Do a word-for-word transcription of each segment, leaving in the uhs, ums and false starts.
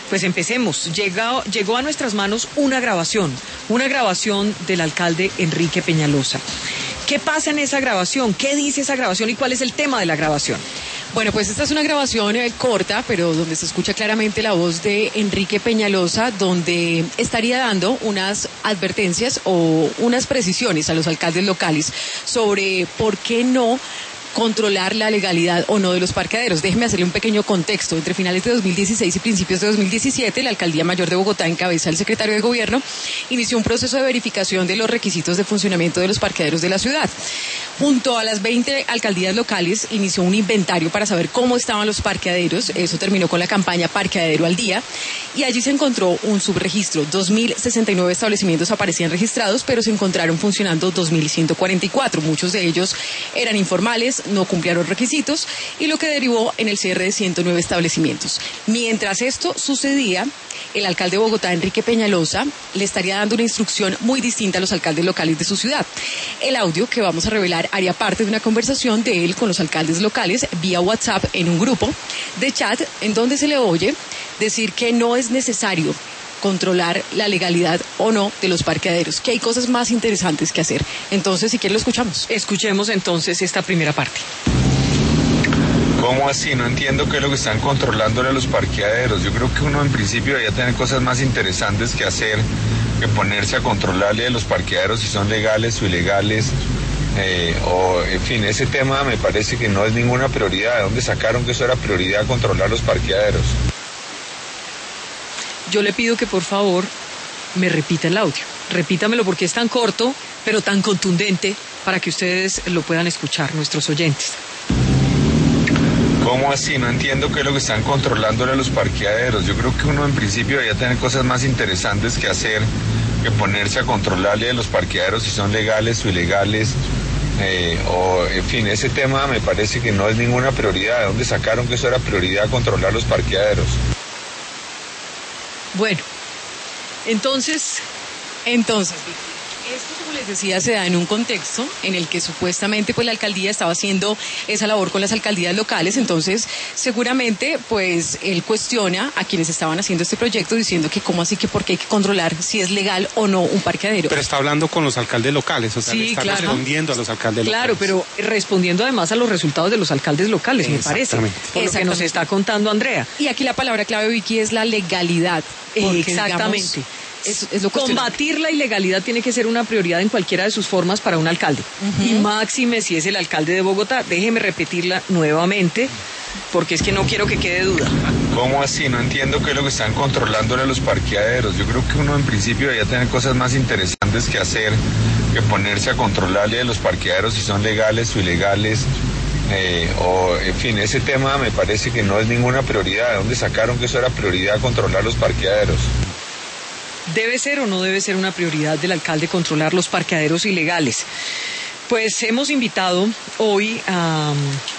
Pues empecemos. Llegó, llegó a nuestras manos una grabación, una grabación del alcalde Enrique Peñalosa. ¿Qué pasa en esa grabación? ¿Qué dice esa grabación y cuál es el tema de la grabación? Bueno, pues esta es una grabación eh, corta, pero donde se escucha claramente la voz de Enrique Peñalosa, donde estaría dando unas advertencias o unas precisiones a los alcaldes locales sobre por qué no controlar la legalidad o no de los parqueaderos. Déjeme hacerle un pequeño contexto. Entre finales de dos mil dieciséis y principios de dos mil diecisiete, la Alcaldía Mayor de Bogotá, en cabeza del secretario de Gobierno, inició un proceso de verificación de los requisitos de funcionamiento de los parqueaderos de la ciudad. Junto a las veinte alcaldías locales, inició un inventario para saber cómo estaban los parqueaderos. Eso terminó con la campaña Parqueadero al Día, y allí se encontró un subregistro. dos mil sesenta y nueve establecimientos aparecían registrados, pero se encontraron funcionando dos mil ciento cuarenta y cuatro. Muchos de ellos eran informales, no cumplían los requisitos, y lo que derivó en el cierre de ciento nueve establecimientos. Mientras esto sucedía, el alcalde de Bogotá, Enrique Peñalosa, le estaría dando una instrucción muy distinta a los alcaldes locales de su ciudad. El audio que vamos a revelar haría parte de una conversación de él con los alcaldes locales vía WhatsApp en un grupo de chat, en donde se le oye decir que no es necesario controlar la legalidad o no de los parqueaderos, que hay cosas más interesantes que hacer. Entonces, si quieren, lo escuchamos. Escuchemos entonces esta primera parte. ¿Cómo así? No entiendo qué es lo que están controlándole a los parqueaderos. Yo creo que uno en principio debería tener cosas más interesantes que hacer que ponerse a controlarle a los parqueaderos si son legales o ilegales. Eh, o en fin, ese tema me parece que no es ninguna prioridad. ¿De dónde sacaron que eso era prioridad, controlar los parqueaderos? Yo le pido que por favor me repita el audio. Repítamelo porque es tan corto, pero tan contundente para que ustedes lo puedan escuchar, nuestros oyentes. ¿Cómo así? No entiendo qué es lo que están controlándole a los parqueaderos. Yo creo que uno en principio debería tener cosas más interesantes que hacer que ponerse a controlarle a los parqueaderos si son legales o ilegales. Eh, o en fin, ese tema me parece que no es ninguna prioridad. ¿De dónde sacaron que eso era prioridad, controlar los parqueaderos? Bueno, entonces, entonces, esto, como les decía, se da en un contexto en el que supuestamente pues la alcaldía estaba haciendo esa labor con las alcaldías locales. Entonces, seguramente, pues él cuestiona a quienes estaban haciendo este proyecto diciendo que cómo así, que por qué hay que controlar si es legal o no un parqueadero. Pero está hablando con los alcaldes locales, o sea, sí, le está claro. respondiendo a los alcaldes claro, locales. Claro, pero respondiendo además a los resultados de los alcaldes locales, me parece, por lo que nos está contando Andrea. Y aquí la palabra clave, Vicky, es la legalidad. Porque, exactamente. Digamos, Es, es lo combatir la ilegalidad tiene que ser una prioridad en cualquiera de sus formas para un alcalde. Uh-huh. Y máxime si es el alcalde de Bogotá. Déjeme repetirla nuevamente, porque es que no quiero que quede duda. ¿Cómo así? No entiendo qué es lo que están controlándole a los parqueaderos. Yo creo que uno en principio debería tener cosas más interesantes que hacer que ponerse a controlarle a los parqueaderos si son legales o ilegales. Eh, o en fin, ese tema me parece que no es ninguna prioridad. ¿De dónde sacaron que eso era prioridad, controlar los parqueaderos? ¿Debe ser o no debe ser una prioridad del alcalde controlar los parqueaderos ilegales? Pues hemos invitado hoy a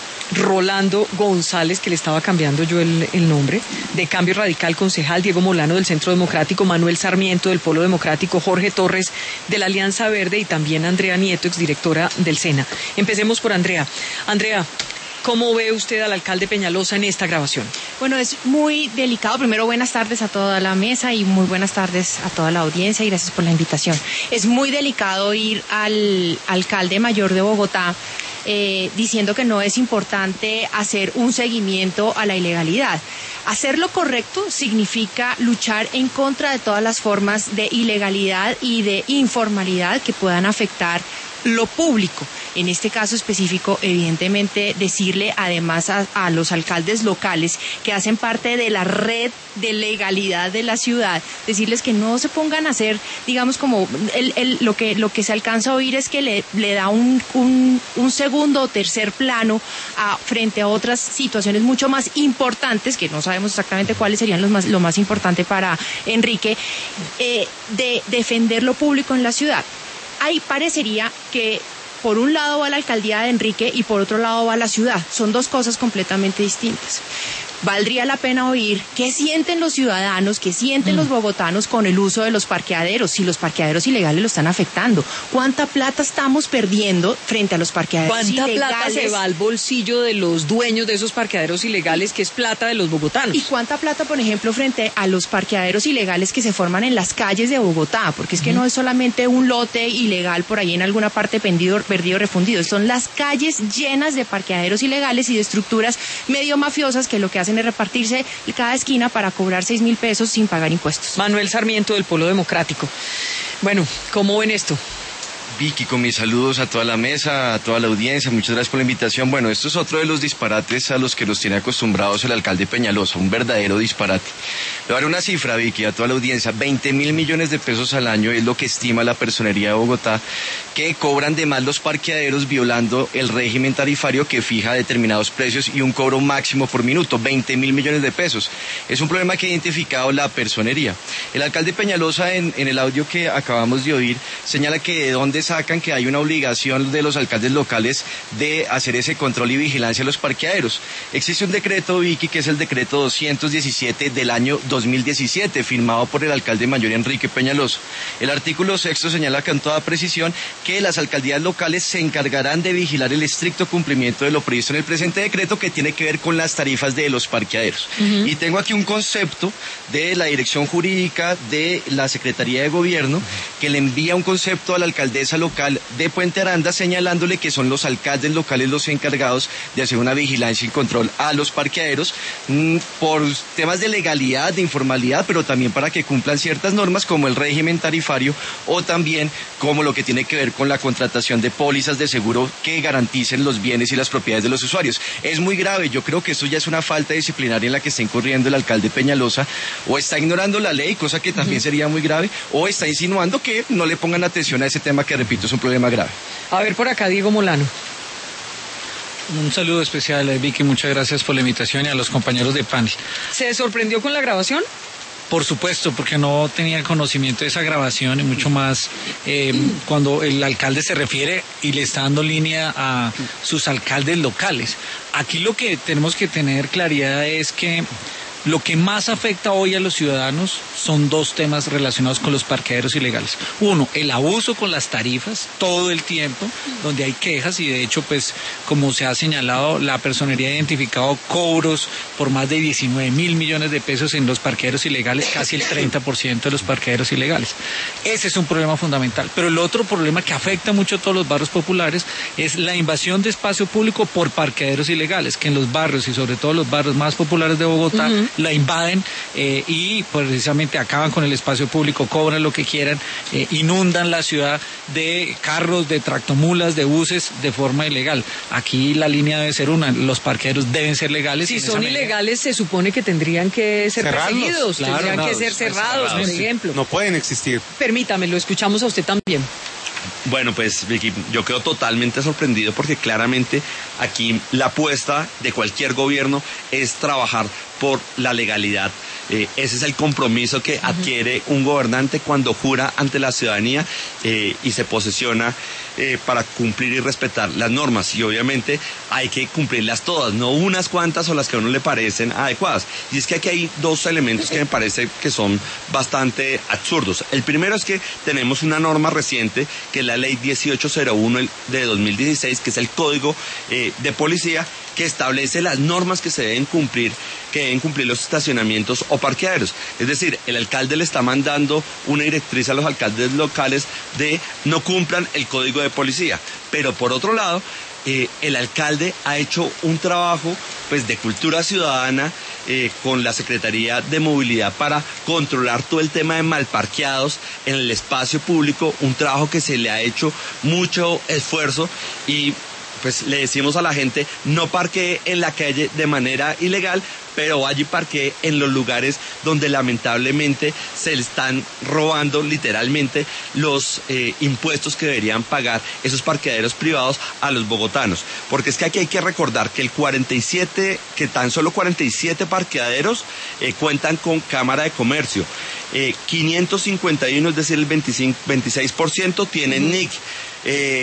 Rolando González, que le estaba cambiando yo el, el nombre, de Cambio Radical, concejal, Diego Molano del Centro Democrático, Manuel Sarmiento del Polo Democrático, Jorge Torres de la Alianza Verde y también Andrea Nieto, exdirectora del SENA. Empecemos por Andrea. Andrea, ¿cómo ve usted al alcalde Peñalosa en esta grabación? Bueno, es muy delicado. Primero, buenas tardes a toda la mesa y muy buenas tardes a toda la audiencia y gracias por la invitación. Es muy delicado ir al alcalde mayor de Bogotá eh, diciendo que no es importante hacer un seguimiento a la ilegalidad. Hacer lo correcto significa luchar en contra de todas las formas de ilegalidad y de informalidad que puedan afectar lo público. En este caso específico, evidentemente, decirle además a, a los alcaldes locales que hacen parte de la red de legalidad de la ciudad, decirles que no se pongan a hacer, digamos, como el, el, lo que lo que se alcanza a oír es que le, le da un, un, un segundo o tercer plano a, frente a otras situaciones mucho más importantes, que no sabemos exactamente cuáles serían los más, lo más importante para Enrique, eh, de defender lo público en la ciudad. Ahí parecería que por un lado va la alcaldía de Enrique y por otro lado va la ciudad. Son dos cosas completamente distintas. valdría la pena oír qué sienten los ciudadanos, qué sienten mm. los bogotanos con el uso de los parqueaderos, si los parqueaderos ilegales lo están afectando. ¿Cuánta plata estamos perdiendo frente a los parqueaderos ¿Cuánta ilegales? ¿Cuánta plata se va al bolsillo de los dueños de esos parqueaderos ilegales, que es plata de los bogotanos? ¿Y cuánta plata, por ejemplo, frente a los parqueaderos ilegales que se forman en las calles de Bogotá? Porque es que mm. no es solamente un lote ilegal por ahí en alguna parte perdido, perdido, refundido. Son las calles llenas de parqueaderos ilegales y de estructuras medio mafiosas que lo que hacen es repartirse cada esquina para cobrar seis mil pesos sin pagar impuestos. Manuel Sarmiento, del Polo Democrático. Bueno, ¿cómo ven esto? Vicky, con mis saludos a toda la mesa, a toda la audiencia, muchas gracias por la invitación. Bueno, esto es otro de los disparates a los que nos tiene acostumbrados el alcalde Peñalosa, un verdadero disparate. Le voy a dar una cifra, Vicky, a toda la audiencia, veinte mil millones de pesos al año es lo que estima la Personería de Bogotá, que cobran de más los parqueaderos violando el régimen tarifario que fija determinados precios y un cobro máximo por minuto, veinte mil millones de pesos. Es un problema que ha identificado la Personería. El alcalde Peñalosa, en, en el audio que acabamos de oír, señala que de dónde sacan que hay una obligación de los alcaldes locales de hacer ese control y vigilancia a los parqueaderos. Existe un decreto, Vicky, que es el decreto doscientos diecisiete del año dos mil diecisiete, firmado por el alcalde mayor Enrique Peñalosa. El artículo sexto señala con toda precisión que las alcaldías locales se encargarán de vigilar el estricto cumplimiento de lo previsto en el presente decreto, que tiene que ver con las tarifas de los parqueaderos. Uh-huh. Y tengo aquí un concepto de la Dirección Jurídica de la Secretaría de Gobierno, que le envía un concepto a la alcaldesa local de Puente Aranda, señalándole que son los alcaldes locales los encargados de hacer una vigilancia y control a los parqueaderos mmm, por temas de legalidad, de informalidad, pero también para que cumplan ciertas normas como el régimen tarifario o también como lo que tiene que ver con la contratación de pólizas de seguro que garanticen los bienes y las propiedades de los usuarios. Es muy grave, yo creo que esto ya es una falta disciplinaria en la que está incurriendo el alcalde Peñalosa, o está ignorando la ley, cosa que también sería muy grave, o está insinuando que no le pongan atención a ese tema que, repito, es un problema grave. A ver, por acá, Diego Molano. Un saludo especial, Vicky, muchas gracias por la invitación y a los compañeros de panel. ¿Se sorprendió con la grabación? Por supuesto, porque no tenía conocimiento de esa grabación y mucho más eh, cuando el alcalde se refiere y le está dando línea a sus alcaldes locales. Aquí lo que tenemos que tener claridad es que lo que más afecta hoy a los ciudadanos son dos temas relacionados con los parqueaderos ilegales. Uno, el abuso con las tarifas todo el tiempo, donde hay quejas y de hecho, pues, como se ha señalado, la Personería ha identificado cobros por más de diecinueve mil millones de pesos en los parqueaderos ilegales, casi el treinta por ciento de los parqueaderos ilegales. Ese es un problema fundamental. Pero el otro problema que afecta mucho a todos los barrios populares es la invasión de espacio público por parqueaderos ilegales, que en los barrios y sobre todo los barrios más populares de Bogotá, uh-huh, la invaden eh, y precisamente acaban con el espacio público, cobran lo que quieran, eh, inundan la ciudad de carros, de tractomulas, de buses de forma ilegal. Aquí la línea debe ser una, los parqueaderos deben ser legales. Si son ilegales se supone que tendrían que ser cerrarlos, perseguidos, claro, tendrían no, que ser cerrados, cerrados, por ejemplo. No pueden existir. Permítame, lo escuchamos a usted también. Bueno, pues Vicky, yo quedo totalmente sorprendido porque claramente aquí la apuesta de cualquier gobierno es trabajar por la legalidad. Eh, ese es el compromiso que adquiere un gobernante cuando jura ante la ciudadanía eh, y se posesiona eh, para cumplir y respetar las normas. Y obviamente hay que cumplirlas todas, no unas cuantas o las que a uno le parecen adecuadas. Y es que aquí hay dos elementos que me parece que son bastante absurdos. El primero es que tenemos una norma reciente, que es la ley dieciocho cero uno de dos mil dieciséis, que es el Código eh, de Policía, que establece las normas que se deben cumplir, que deben cumplir los estacionamientos o parqueaderos. Es decir, el alcalde le está mandando una directriz a los alcaldes locales de no cumplan el Código de Policía. Pero por otro lado, eh, el alcalde ha hecho un trabajo pues de cultura ciudadana eh, con la Secretaría de Movilidad para controlar todo el tema de malparqueados en el espacio público, un trabajo que se le ha hecho mucho esfuerzo y pues le decimos a la gente, no parquee en la calle de manera ilegal, pero vaya y parquee en los lugares donde lamentablemente se le están robando literalmente los eh, impuestos que deberían pagar esos parqueaderos privados a los bogotanos. Porque es que aquí hay que recordar que el cuarenta y siete, que tan solo cuarenta y siete parqueaderos eh, cuentan con Cámara de Comercio. Eh, quinientos cincuenta y uno, es decir, el veinticinco, veintiséis por ciento tienen N I C. Eh,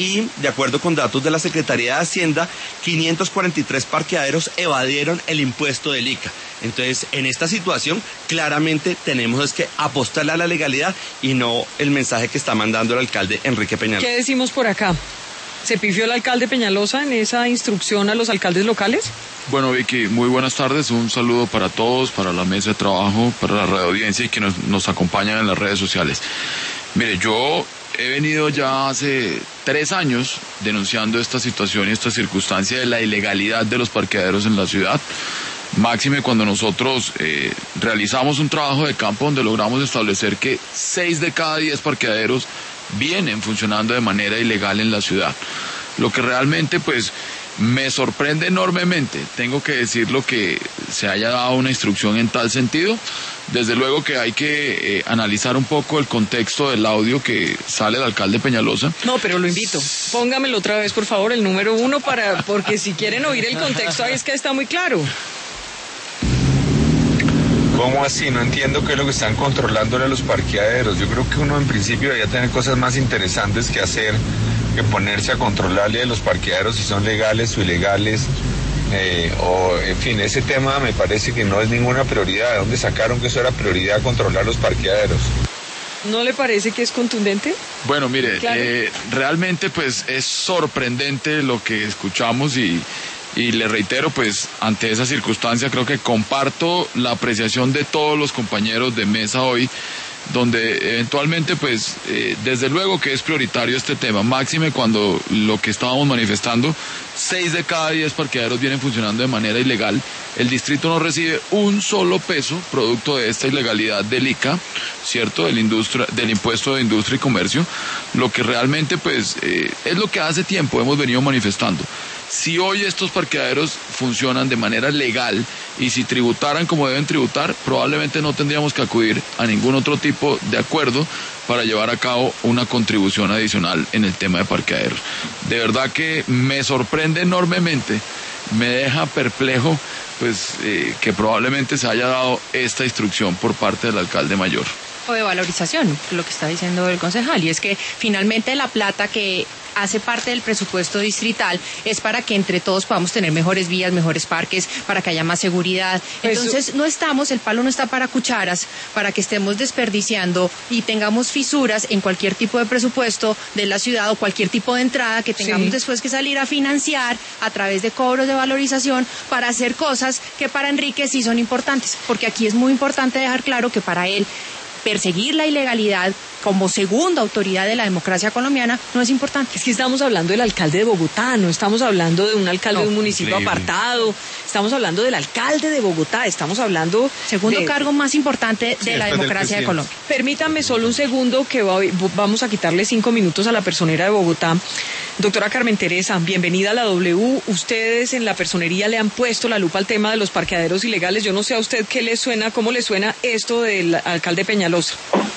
y, de acuerdo con datos de la Secretaría de Hacienda, quinientos cuarenta y tres parqueaderos evadieron el impuesto del I C A. Entonces, en esta situación, claramente tenemos es que apostarle a la legalidad y no el mensaje que está mandando el alcalde Enrique Peñalosa. ¿Qué decimos por acá? ¿Se pifió el alcalde Peñalosa en esa instrucción a los alcaldes locales? Bueno, Vicky, muy buenas tardes. Un saludo para todos, para la mesa de trabajo, para la radio audiencia y que nos, nos acompañan en las redes sociales. Mire, yo he venido ya hace tres años denunciando esta situación y esta circunstancia de la ilegalidad de los parqueaderos en la ciudad. Máxime cuando nosotros eh, realizamos un trabajo de campo donde logramos establecer que seis de cada diez parqueaderos vienen funcionando de manera ilegal en la ciudad. Lo que realmente pues me sorprende enormemente, tengo que decirlo, que se haya dado una instrucción en tal sentido. Desde luego que hay que eh, analizar un poco el contexto del audio que sale del alcalde Peñalosa. No, pero lo invito, póngamelo otra vez por favor, el número uno, para porque si quieren oír el contexto ahí es que está muy claro. ¿Cómo así? No entiendo qué es lo que están controlándole a los parqueaderos. Yo creo que uno en principio debería tener cosas más interesantes que hacer que ponerse a controlarle a los parqueaderos si son legales o ilegales. Eh, o en fin, ese tema me parece que no es ninguna prioridad. ¿De dónde sacaron que eso era prioridad, controlar los parqueaderos? ¿No le parece que es contundente? Bueno, mire, Claro. eh, realmente pues es sorprendente lo que escuchamos y... Y le reitero, pues, ante esa circunstancia creo que comparto la apreciación de todos los compañeros de mesa hoy, donde eventualmente, pues, eh, desde luego que es prioritario este tema, máxime cuando lo que estábamos manifestando, seis de cada diez parqueaderos vienen funcionando de manera ilegal, el distrito no recibe un solo peso producto de esta ilegalidad del I C A, ¿cierto?, del, industria, del impuesto de industria y comercio, lo que realmente, pues, eh, es lo que hace tiempo hemos venido manifestando. Si hoy estos parqueaderos funcionan de manera legal y si tributaran como deben tributar, probablemente no tendríamos que acudir a ningún otro tipo de acuerdo para llevar a cabo una contribución adicional en el tema de parqueaderos. De verdad que me sorprende enormemente, me deja perplejo, pues eh, que probablemente se haya dado esta instrucción por parte del alcalde mayor. O de valorización, lo que está diciendo el concejal, y es que finalmente la plata que hace parte del presupuesto distrital es para que entre todos podamos tener mejores vías, mejores parques, para que haya más seguridad. Entonces Eso... no estamos, el palo no está para cucharas, para que estemos desperdiciando y tengamos fisuras en cualquier tipo de presupuesto de la ciudad o cualquier tipo de entrada que tengamos sí. después que salir a financiar a través de cobros de valorización para hacer cosas que para Enrique sí son importantes, porque aquí es muy importante dejar claro que para él perseguir la ilegalidad como segunda autoridad de la democracia colombiana no es importante. Es que estamos hablando del alcalde de Bogotá, no estamos hablando de un alcalde no, de un municipio increíble. apartado, estamos hablando del alcalde de Bogotá, estamos hablando... Segundo de... cargo más importante sí, de la democracia de Colombia. Permítanme solo un segundo que va, vamos a quitarle cinco minutos a la personera de Bogotá. Doctora Carmen Teresa, bienvenida a la W. Ustedes en la personería le han puesto la lupa al tema de los parqueaderos ilegales. Yo no sé a usted qué le suena, cómo le suena esto del alcalde Peñalosa.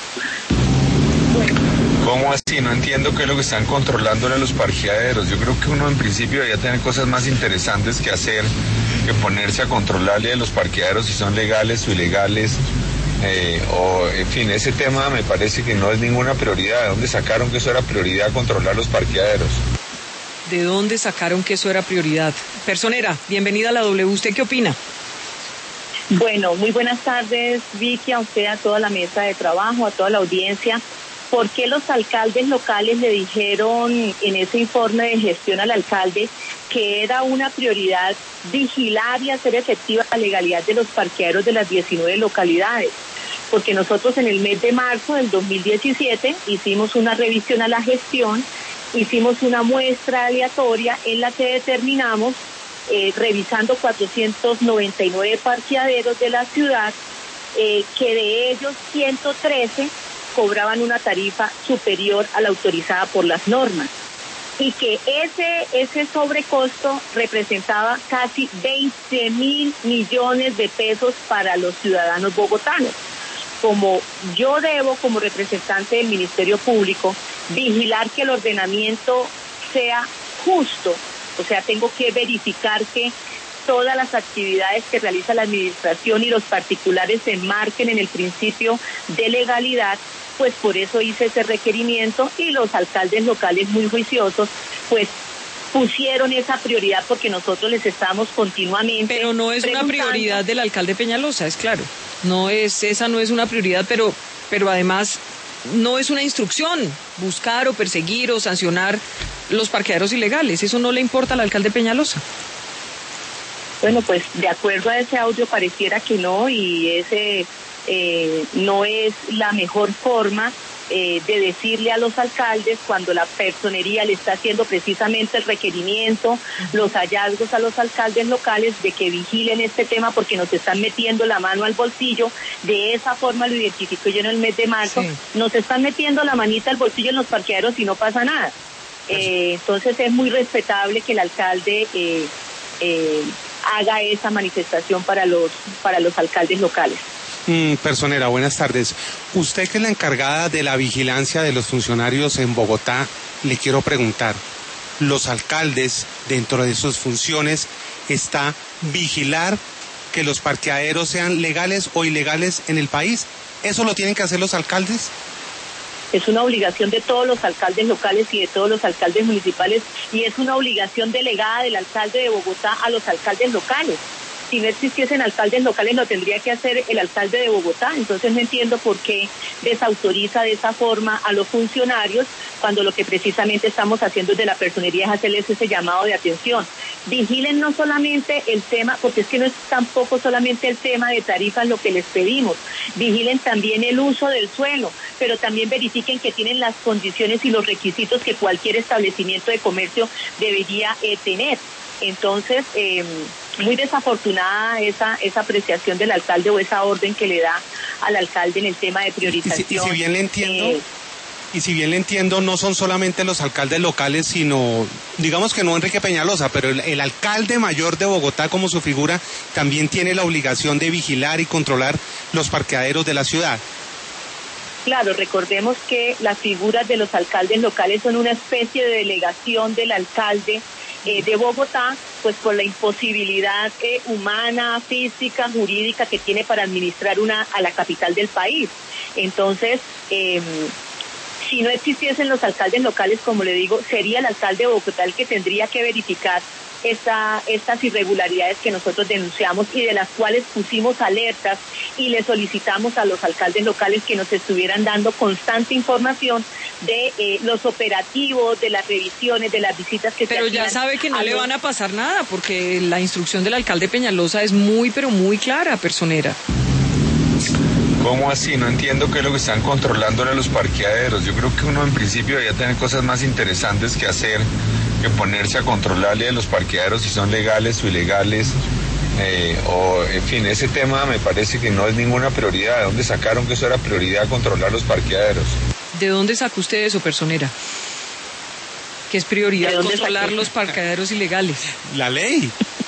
¿Cómo así? No entiendo qué es lo que están controlándole a los parqueaderos. Yo creo que uno en principio debería tener cosas más interesantes que hacer que ponerse a controlarle a los parqueaderos si son legales o ilegales. Eh, o en fin, ese tema me parece que no es ninguna prioridad. ¿De dónde sacaron que eso era prioridad, controlar los parqueaderos? ¿De dónde sacaron que eso era prioridad? Personera, bienvenida a la W. ¿Usted qué opina? Bueno, muy buenas tardes, Vicky, a usted, a toda la mesa de trabajo, a toda la audiencia. ¿Por qué los alcaldes locales le dijeron en ese informe de gestión al alcalde que era una prioridad vigilar y hacer efectiva la legalidad de los parqueaderos de las diecinueve localidades? Porque nosotros en el mes de marzo del dos mil diecisiete hicimos una revisión a la gestión, hicimos una muestra aleatoria en la que determinamos, eh, revisando cuatrocientos noventa y nueve parqueaderos de la ciudad, eh, que de ellos ciento trece cobraban una tarifa superior a la autorizada por las normas y que ese ese sobrecosto representaba casi veinte mil millones de pesos para los ciudadanos bogotanos. Como yo debo, como representante del Ministerio Público, vigilar que el ordenamiento sea justo, o sea, tengo que verificar que todas las actividades que realiza la administración y los particulares se enmarquen en el principio de legalidad, pues por eso hice ese requerimiento y los alcaldes locales muy juiciosos, pues pusieron esa prioridad porque nosotros les estamos continuamente. Pero no es una prioridad del alcalde Peñalosa, es claro. No es, esa no es una prioridad, pero, pero además no es una instrucción buscar o perseguir o sancionar los parqueaderos ilegales. Eso no le importa al alcalde Peñalosa. Bueno, pues de acuerdo a ese audio pareciera que no, y ese eh, no es la mejor forma eh, de decirle a los alcaldes cuando la personería le está haciendo precisamente el requerimiento, los hallazgos a los alcaldes locales de que vigilen este tema porque nos están metiendo la mano al bolsillo. De esa forma lo identifico yo en el mes de marzo. Sí. Nos están metiendo la manita al bolsillo en los parqueaderos y no pasa nada. Eh, entonces es muy respetable que el alcalde eh, eh, haga esa manifestación para los, para los alcaldes locales. Mm, personera, buenas tardes. Usted que es la encargada de la vigilancia de los funcionarios en Bogotá, le quiero preguntar, ¿los alcaldes, dentro de sus funciones, está vigilar que los parqueaderos sean legales o ilegales en el país? ¿Eso lo tienen que hacer los alcaldes? Es una obligación de todos los alcaldes locales y de todos los alcaldes municipales, y es una obligación delegada del alcalde de Bogotá a los alcaldes locales. Si no existiesen alcaldes locales, lo tendría que hacer el alcalde de Bogotá. Entonces no entiendo por qué desautoriza de esa forma a los funcionarios cuando lo que precisamente estamos haciendo desde la personería es hacerles ese llamado de atención. Vigilen no solamente el tema, porque es que no es tampoco solamente el tema de tarifas lo que les pedimos, vigilen también el uso del suelo, pero también verifiquen que tienen las condiciones y los requisitos que cualquier establecimiento de comercio debería eh, tener. Entonces, eh, muy desafortunada esa esa apreciación del alcalde o esa orden que le da al alcalde en el tema de priorización. Y si, y si bien le entiendo, eh, y si bien le entiendo, no son solamente los alcaldes locales, sino, digamos que no Enrique Peñalosa, pero el, el alcalde mayor de Bogotá como su figura también tiene la obligación de vigilar y controlar los parqueaderos de la ciudad. Claro, recordemos que las figuras de los alcaldes locales son una especie de delegación del alcalde Eh, de Bogotá, pues por la imposibilidad eh, humana, física, jurídica que tiene para administrar una a la capital del país. Entonces, eh, si no existiesen los alcaldes locales, como le digo, sería el alcalde de Bogotá el que tendría que verificar esta, estas irregularidades que nosotros denunciamos y de las cuales pusimos alertas y le solicitamos a los alcaldes locales que nos estuvieran dando constante información de eh, los operativos, de las revisiones, de las visitas que se hacían. Pero ya sabe que no le van a pasar nada, porque la instrucción del alcalde Peñalosa es muy, pero muy clara, personera. ¿Cómo así? No entiendo qué es lo que están controlando a los parqueaderos. Yo creo que uno en principio debería tener cosas más interesantes que hacer que ponerse a controlarle a los parqueaderos si son legales o ilegales. Eh, o en fin, ese tema me parece que no es ninguna prioridad. ¿De dónde sacaron que eso era prioridad, controlar los parqueaderos? ¿De dónde sacó usted eso, personera? Que es prioridad controlar los parqueaderos ilegales. La ley.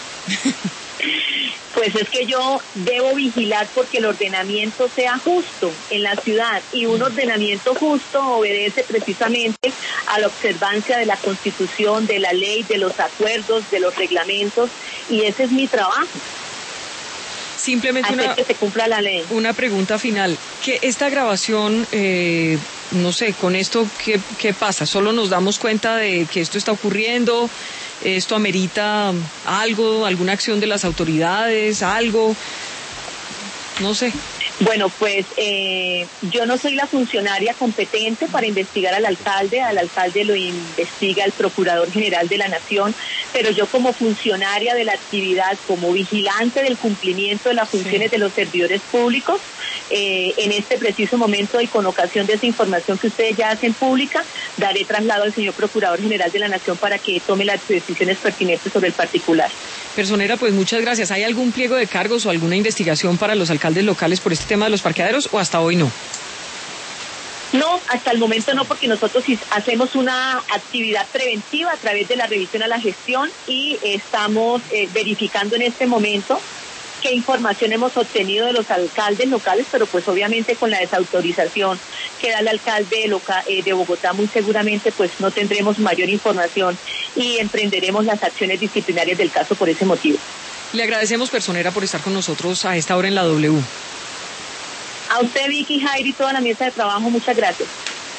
Pues es que yo debo vigilar porque el ordenamiento sea justo en la ciudad, y un ordenamiento justo obedece precisamente a la observancia de la Constitución, de la ley, de los acuerdos, de los reglamentos, y ese es mi trabajo. Simplemente hacer una, que se cumpla la ley. Una pregunta final, que esta grabación, eh, no sé, con esto, ¿qué, ¿qué pasa? ¿Solo nos damos cuenta de que esto está ocurriendo? ¿Esto amerita algo, alguna acción de las autoridades, algo? No sé. Bueno, pues eh, yo no soy la funcionaria competente para investigar al alcalde, al alcalde lo investiga el Procurador General de la Nación, pero yo como funcionaria de la actividad, como vigilante del cumplimiento de las funciones sí. de los servidores públicos, eh, en este preciso momento y con ocasión de esa información que ustedes ya hacen pública, daré traslado al señor Procurador General de la Nación para que tome las decisiones pertinentes sobre el particular. Personera, pues muchas gracias. ¿Hay algún pliego de cargos o alguna investigación para los alcaldes locales por este tema de los parqueaderos o hasta hoy no? No, hasta el momento no, porque nosotros hacemos una actividad preventiva a través de la revisión a la gestión y estamos eh, verificando en este momento qué información hemos obtenido de los alcaldes locales, pero pues obviamente con la desautorización que da el alcalde loca, eh, de Bogotá, muy seguramente pues no tendremos mayor información y emprenderemos las acciones disciplinarias del caso por ese motivo. Le agradecemos, personera, por estar con nosotros a esta hora en la W. A usted, Vicky, Jair y toda la mesa de trabajo, muchas gracias.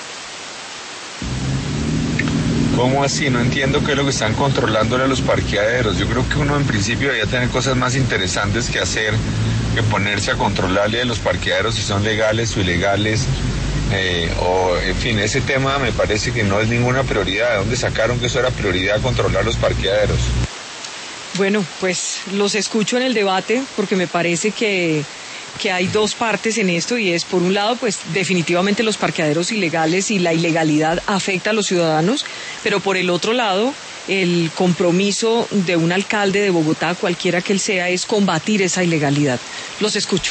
¿Cómo así? No entiendo qué es lo que están controlándole a los parqueaderos. Yo creo que uno en principio debería tener cosas más interesantes que hacer que ponerse a controlarle a los parqueaderos si son legales o ilegales. Eh, o en fin, ese tema me parece que no es ninguna prioridad. ¿De dónde sacaron que eso era prioridad, controlar los parqueaderos? Bueno, pues los escucho en el debate porque me parece que, que hay dos partes en esto y es, por un lado, pues definitivamente los parqueaderos ilegales y la ilegalidad afecta a los ciudadanos, pero por el otro lado, el compromiso de un alcalde de Bogotá, cualquiera que él sea, es combatir esa ilegalidad. Los escucho.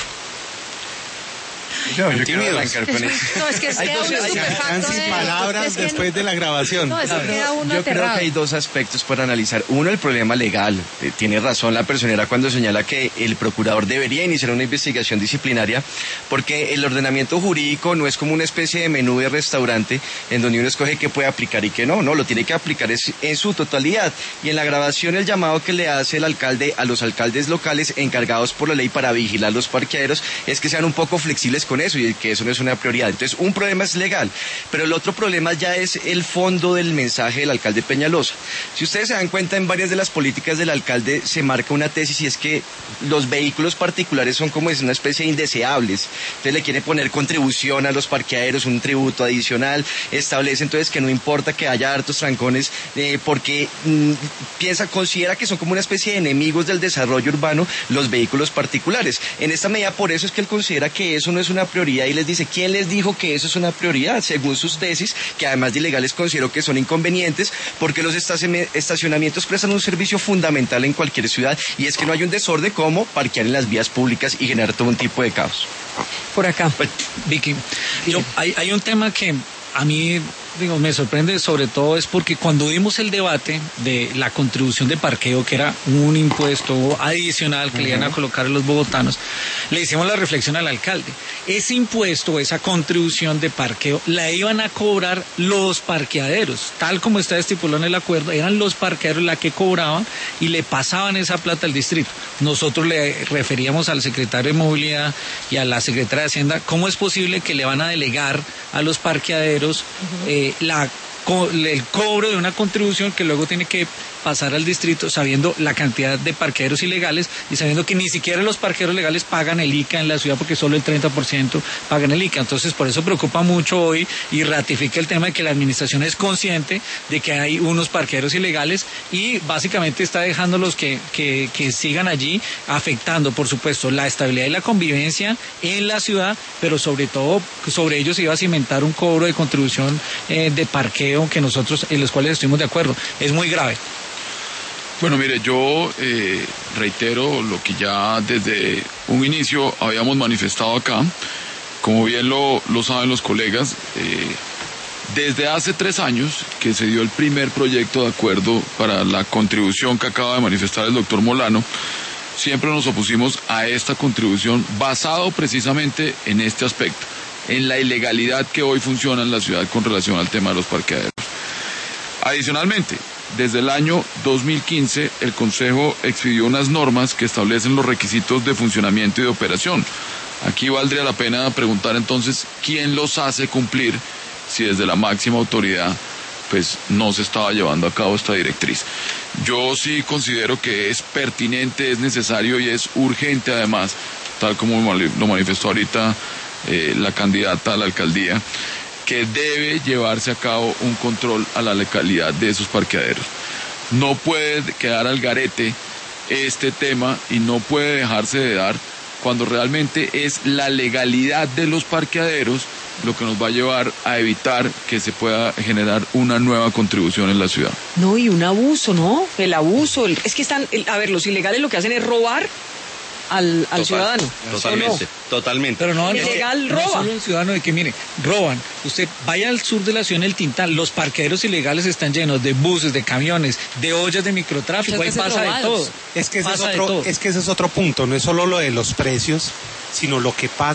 No, yo quiero arrancar con eso. No, es que es Hay queda dos- uno hay- estupefacto Sin de- palabras es que después de la grabación. No, es que queda uno Yo creo aterrado. que hay dos aspectos para analizar. Uno, el problema legal. Eh, tiene razón la personera cuando señala que el procurador debería iniciar una investigación disciplinaria porque el ordenamiento jurídico no es como una especie de menú de restaurante en donde uno escoge qué puede aplicar y qué no. No, lo tiene que aplicar es- en su totalidad. Y en la grabación el llamado que le hace el alcalde a los alcaldes locales encargados por la ley para vigilar los parqueaderos es que sean un poco flexibles con eso y que eso no es una prioridad. Entonces, un problema es legal, pero el otro problema ya es el fondo del mensaje del alcalde Peñalosa. Si ustedes se dan cuenta, en varias de las políticas del alcalde se marca una tesis y es que los vehículos particulares son como es una especie de indeseables. Entonces le quiere poner contribución a los parqueaderos, un tributo adicional, establece entonces que no importa que haya hartos trancones eh, porque mm, piensa, considera que son como una especie de enemigos del desarrollo urbano los vehículos particulares. En esta medida, por eso es que él considera que eso no es una prioridad y les dice, ¿quién les dijo que eso es una prioridad? Según sus tesis, que además de ilegales considero que son inconvenientes porque los estaci- estacionamientos prestan un servicio fundamental en cualquier ciudad y es que no hay un desorden como parquear en las vías públicas y generar todo un tipo de caos. Por acá. Vicky, yo, hay, hay un tema que a mí digo, me sorprende, sobre todo es porque cuando vimos el debate de la contribución de parqueo, que era un impuesto adicional que uh-huh. le iban a colocar a los bogotanos, le hicimos la reflexión al alcalde. Ese impuesto, esa contribución de parqueo, la iban a cobrar los parqueaderos, tal como está estipulado en el acuerdo, eran los parqueaderos la que cobraban y le pasaban esa plata al distrito. Nosotros le referíamos al secretario de Movilidad y a la secretaria de Hacienda, ¿cómo es posible que le van a delegar a los parqueaderos uh-huh. eh, la el cobro de una contribución que luego tiene que pasar al distrito sabiendo la cantidad de parqueaderos ilegales y sabiendo que ni siquiera los parqueaderos legales pagan el I C A en la ciudad porque solo el treinta por ciento pagan el I C A? Entonces por eso preocupa mucho hoy y ratifica el tema de que la administración es consciente de que hay unos parqueaderos ilegales y básicamente está dejándolos que, que, que sigan allí, afectando por supuesto la estabilidad y la convivencia en la ciudad, pero sobre todo sobre ellos se iba a cimentar un cobro de contribución eh, de parqueo que nosotros, en los cuales estuvimos de acuerdo. Es muy grave. Bueno, mire, yo eh, reitero lo que ya desde un inicio habíamos manifestado acá. Como bien lo, lo saben los colegas, eh, desde hace tres años que se dio el primer proyecto de acuerdo para la contribución que acaba de manifestar el doctor Molano, siempre nos opusimos a esta contribución basado precisamente en este aspecto, en la ilegalidad que hoy funciona en la ciudad con relación al tema de los parqueaderos. Adicionalmente, desde el año dos mil quince, el Consejo expidió unas normas que establecen los requisitos de funcionamiento y de operación. Aquí valdría la pena preguntar entonces, ¿quién los hace cumplir si desde la máxima autoridad pues no se estaba llevando a cabo esta directriz? Yo sí considero que es pertinente, es necesario y es urgente además, tal como lo manifestó ahorita Eh, la candidata a la alcaldía, que debe llevarse a cabo un control a la legalidad de esos parqueaderos. No puede quedar al garete este tema y no puede dejarse de dar cuando realmente es la legalidad de los parqueaderos lo que nos va a llevar a evitar que se pueda generar una nueva contribución en la ciudad. No, y un abuso, ¿no? El abuso, el, es que están, el, a ver, los ilegales lo que hacen es robar al, al Total, ciudadano. Totalmente, no? totalmente. Pero no, ilegal no, roba. no solo el ciudadano de que, mire, roban. Usted vaya al sur de la ciudad, en el Tintal, los parqueaderos ilegales están llenos de buses, de camiones, de ollas de microtráfico, ahí pasa de todo. Es que, ese es Pasa de otro, todo. es que ese es otro punto, no es solo lo de los precios, sino lo que pasa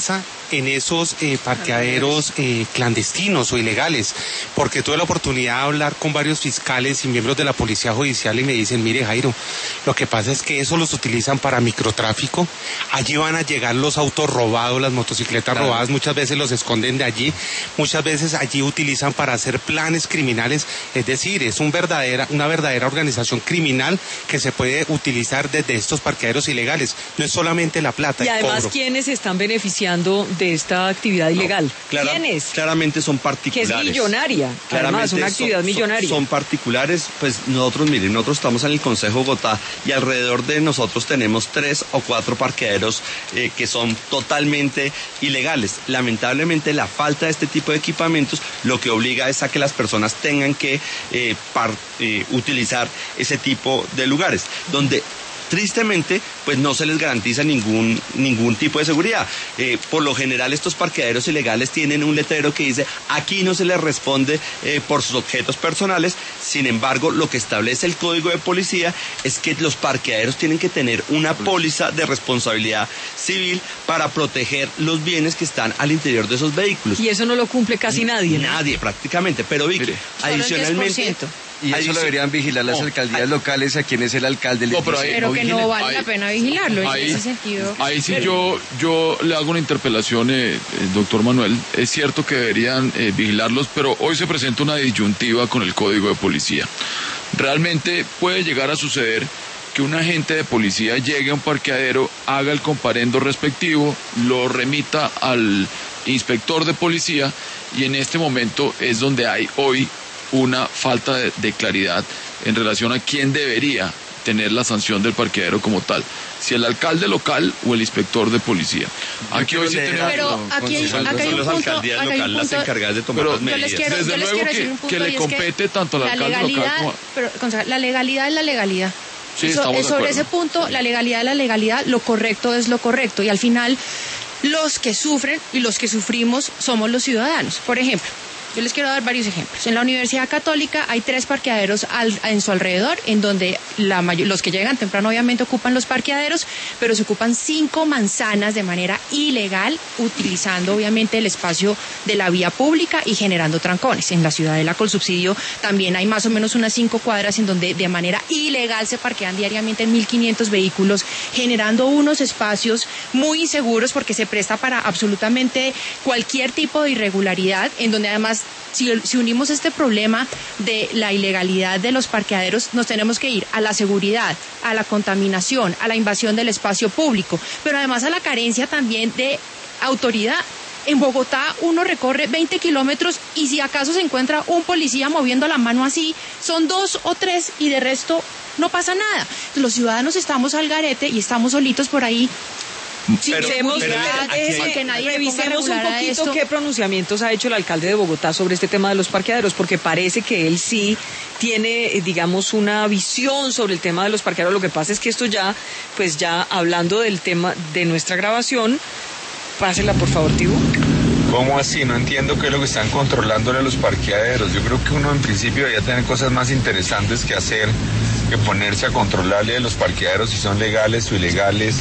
en esos eh, parqueaderos eh, clandestinos o ilegales, porque tuve la oportunidad de hablar con varios fiscales y miembros de la Policía Judicial y me dicen, mire Jairo, lo que pasa es que eso los utilizan para microtráfico, allí van a llegar los autos robados, las motocicletas claro. robadas, muchas veces los esconden de allí, muchas veces allí utilizan para hacer planes criminales, es decir, es un verdadera, una verdadera organización criminal que se puede utilizar desde estos parqueaderos ilegales, no es solamente la plata. Y además, cobro. ¿quiénes se están beneficiando de esta actividad ilegal? No, clara, ¿Quiénes? Claramente son particulares. Que es millonaria, además, una actividad son, millonaria. Son, son particulares, pues nosotros, miren, nosotros estamos en el Consejo de Bogotá y alrededor de nosotros tenemos tres o cuatro parqueaderos eh, que son totalmente ilegales. Lamentablemente, la falta de este tipo de equipamientos lo que obliga es a que las personas tengan que eh, par, eh, utilizar ese tipo de lugares, donde tristemente, pues no se les garantiza ningún, ningún tipo de seguridad. Eh, por lo general, estos parqueaderos ilegales tienen un letrero que dice, aquí no se les responde eh, por sus objetos personales. Sin embargo, lo que establece el Código de Policía es que los parqueaderos tienen que tener una póliza de responsabilidad civil para proteger los bienes que están al interior de esos vehículos. Y eso no lo cumple casi nadie, ¿no? Nadie, prácticamente. Pero, Vicky, adicionalmente... Y eso lo deberían vigilar las no, alcalías locales a quien es el alcalde. No, pero, ahí, pero no que no vale ahí, la pena vigilarlo ahí, en ese sentido. Ahí sí yo, yo le hago una interpelación, eh, eh, doctor Manuel. Es cierto que deberían eh, vigilarlos, pero hoy se presenta una disyuntiva con el Código de Policía. Realmente puede llegar a suceder que un agente de policía llegue a un parqueadero, haga el comparendo respectivo, lo remita al inspector de policía y en este momento es donde hay hoy una falta de, de claridad en relación a quién debería tener la sanción del parqueadero como tal, si el alcalde local o el inspector de policía. Aquí hoy sí tenemos... Pero aquí hay, acá hay un punto... alcalías locales las encargadas de tomar las medidas. Quiero, Desde luego que, que le compete tanto al alcalde local como... Pero, la legalidad es la legalidad. Sí, Eso, estamos sobre de ese punto, la legalidad es la legalidad, lo correcto es lo correcto. Y al final, los que sufren y los que sufrimos somos los ciudadanos. Por ejemplo... Yo les quiero dar varios ejemplos. En la Universidad Católica hay tres parqueaderos al, en su alrededor, en donde la mayor, los que llegan temprano obviamente ocupan los parqueaderos, pero se ocupan cinco manzanas de manera ilegal, utilizando obviamente el espacio de la vía pública y generando trancones. En la Ciudadela Colsubsidio también hay más o menos unas cinco cuadras en donde de manera ilegal se parquean diariamente mil quinientos vehículos, generando unos espacios muy inseguros porque se presta para absolutamente cualquier tipo de irregularidad, en donde además Si, si unimos este problema de la ilegalidad de los parqueaderos, nos tenemos que ir a la seguridad, a la contaminación, a la invasión del espacio público, pero además a la carencia también de autoridad. En Bogotá uno recorre veinte kilómetros y si acaso se encuentra un policía moviendo la mano así, son dos o tres y de resto no pasa nada. Los ciudadanos estamos al garete y estamos solitos por ahí. Sí, pero, pero, pero, eh, que nadie revisemos un poquito qué pronunciamientos ha hecho el alcalde de Bogotá sobre este tema de los parqueaderos, porque parece que él sí tiene, digamos, una visión sobre el tema de los parqueaderos. Lo que pasa es que esto ya, pues ya hablando del tema de nuestra grabación, pásela por favor, Tibu. ¿Cómo así? No entiendo qué es lo que están controlándole a los parqueaderos. Yo creo que uno en principio debería tener cosas más interesantes que hacer que ponerse a controlarle a los parqueaderos si son legales o ilegales.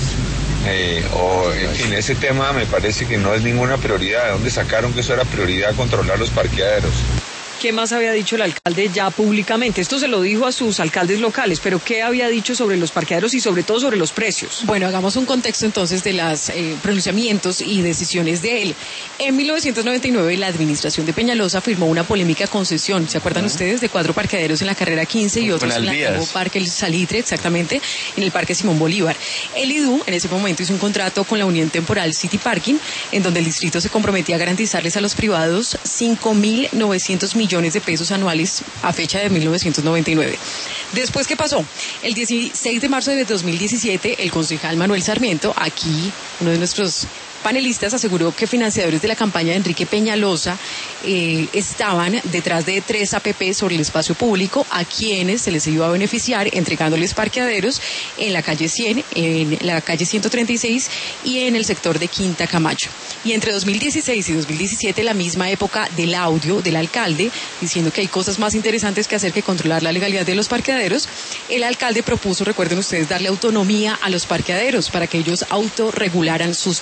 Eh, o en fin, ese tema me parece que no es ninguna prioridad. ¿De dónde sacaron que eso era prioridad, controlar los parqueaderos? ¿Qué más había dicho el alcalde ya públicamente? Esto se lo dijo a sus alcaldes locales, pero ¿qué había dicho sobre los parqueaderos y sobre todo sobre los precios? Bueno, hagamos un contexto entonces de los eh, pronunciamientos y decisiones de él. En mil novecientos noventa y nueve la administración de Peñalosa firmó una polémica concesión, ¿se acuerdan uh-huh. ustedes? De cuatro parqueaderos en la carrera quince y otros en el antiguo Parque El Salitre, exactamente, en el Parque Simón Bolívar. El I D U en ese momento hizo un contrato con la Unión Temporal City Parking, en donde el distrito se comprometía a garantizarles a los privados cinco mil novecientos millones de pesos anuales a fecha de mil novecientos noventa y nueve. Después, ¿qué pasó? El dieciséis de marzo de dos mil diecisiete, el concejal Manuel Sarmiento, aquí uno de nuestros panelistas, aseguró que financiadores de la campaña de Enrique Peñalosa eh, estaban detrás de tres A P P sobre el espacio público a quienes se les iba a beneficiar entregándoles parqueaderos en la calle cien, en la calle ciento treinta y seis y en el sector de Quinta Camacho. Y entre dos mil dieciséis y dos mil diecisiete, la misma época del audio del alcalde, diciendo que hay cosas más interesantes que hacer que controlar la legalidad de los parqueaderos, el alcalde propuso, recuerden ustedes, darle autonomía a los parqueaderos para que ellos autorregularan sus tarifas.